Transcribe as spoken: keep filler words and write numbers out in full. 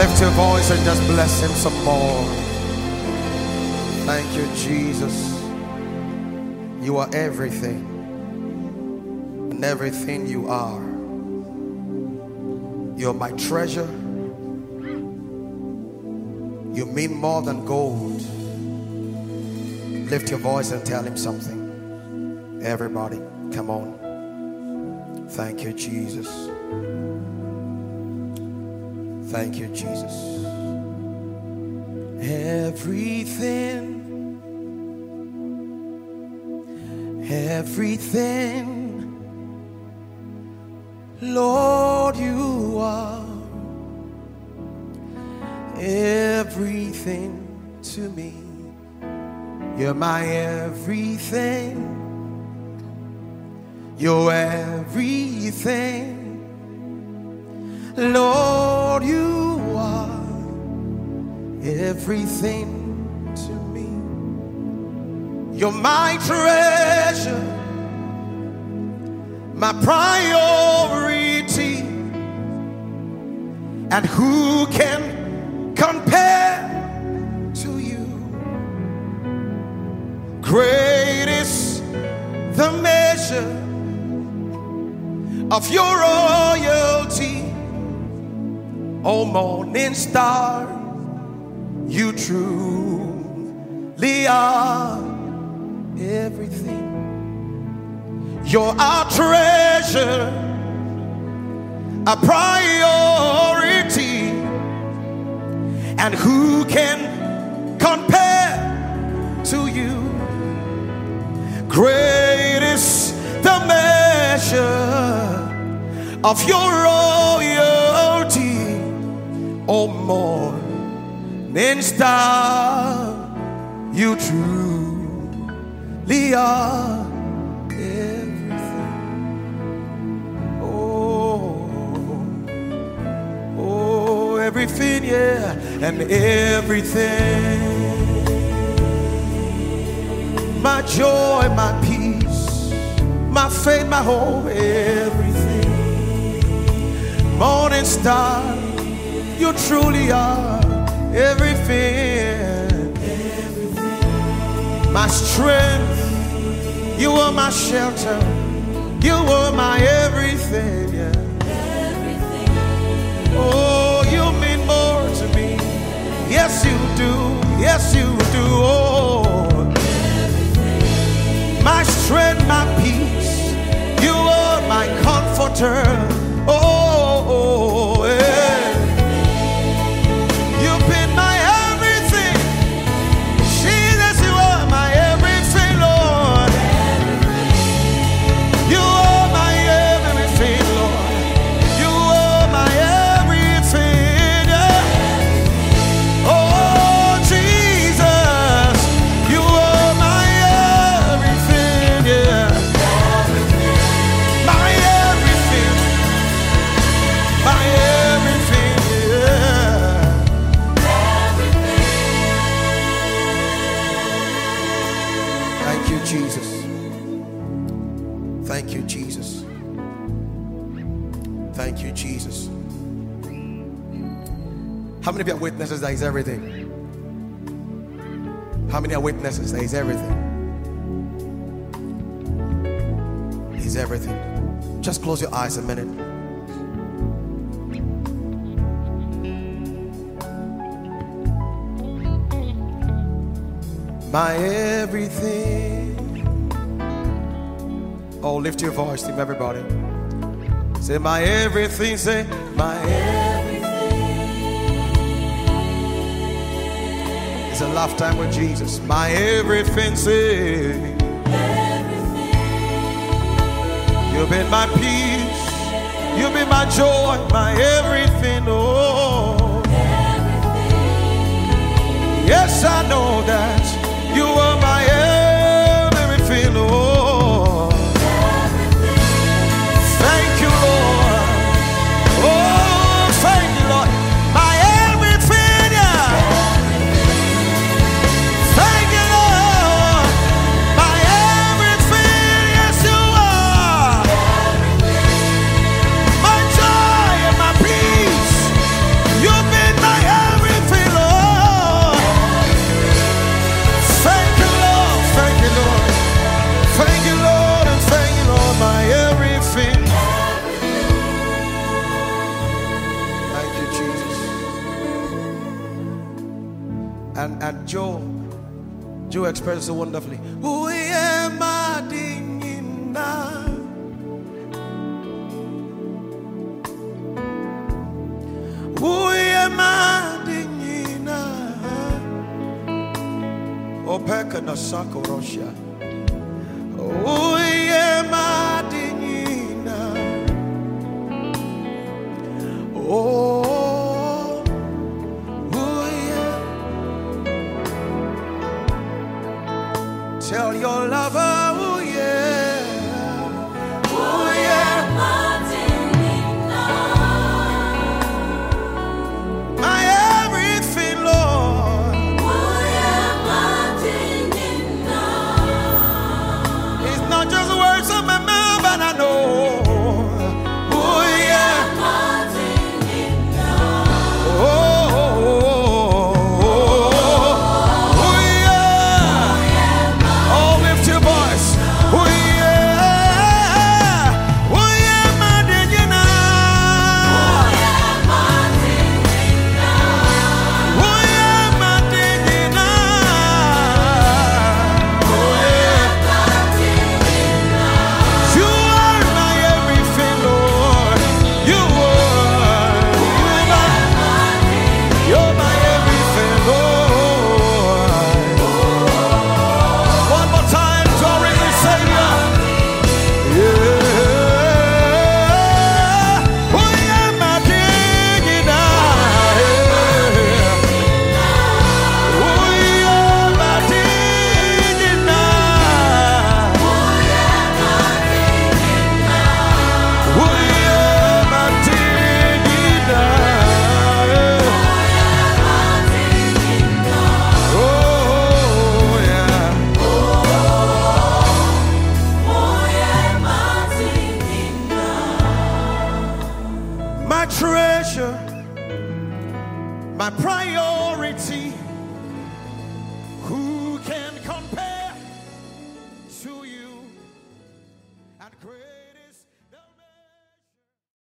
Lift your voice and just bless him some more. Thank you, Jesus. You are everything, and everything you are. You're my treasure. You mean more than gold. Lift your voice and tell him something. Everybody, come on. Thank you, Jesus. Thank you, Jesus. Everything, everything, Lord, you are everything to me. You're my everything. You're everything. Lord, you are everything to me. You're my treasure, my priority. And who can compare to you? Great is the measure of your royalty. O morning star, you truly are everything. You're our treasure, a priority. And who can compare to you? Great is the measure of your royalty. O morning star, you truly are everything. Oh, oh, everything, yeah, and everything. My joy, my peace, my faith, my hope, everything. Morning star, you truly are everything. Everything. My strength, you are my shelter, you are my everything, yeah. Everything. Oh, you mean more to me. Yes, you do. Yes, you do. Oh, everything. My strength, my peace, you are my comforter. Oh, oh, yeah. How many of you are witnesses that He's everything? How many are witnesses that He's everything? He's everything. Just close your eyes a minute. My everything. Oh, lift your voice, team, everybody. Say my everything. Say my everything. It's a laugh time with Jesus. My everything, say everything. You've been my peace, you've been my joy, my everything. Oh, everything. Yes, I know that you are my everything. Oh, everything. Thank you, Lord. Oh, thank you, Lord. My everything, yeah. and, and Joe, Joe expressed so wonderfully. Who am I now? Who am I now? Opeka na sako Russia. Who am I now? Oh, who am? Tell your lover, who yeah. My treasure, my priority, who can compare?